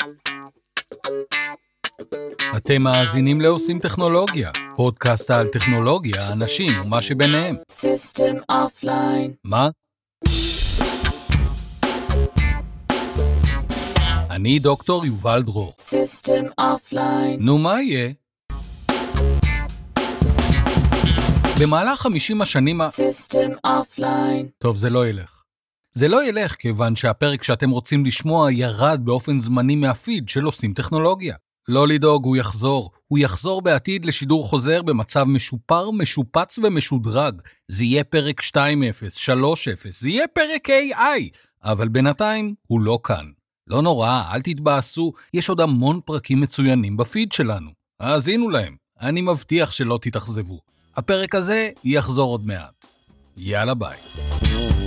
אתם מאזינים לעושים טכנולוגיה, פודקאסט על טכנולוגיה, אנשים ומה שביניהם. System offline. מה? אני דוקטור יובל דרור. System offline. נו, מה יהיה? במהלך 50 השנים System offline. טוב, זה לא ילך. זה לא ילך כיוון שהפרק שאתם רוצים לשמוע ירד באופן זמני מהפיד של עושים טכנולוגיה. לא לדאוג, הוא יחזור. הוא יחזור בעתיד לשידור חוזר במצב משופר, משופץ ומשודרג. זה יהיה פרק 2.0, 3.0, זה יהיה פרק AI. אבל בינתיים הוא לא כאן. לא נורא, אל תתבאסו, יש עוד המון פרקים מצוינים בפיד שלנו. האזינו להם, אני מבטיח שלא תתאכזבו. הפרק הזה יחזור עוד מעט. יאללה ביי.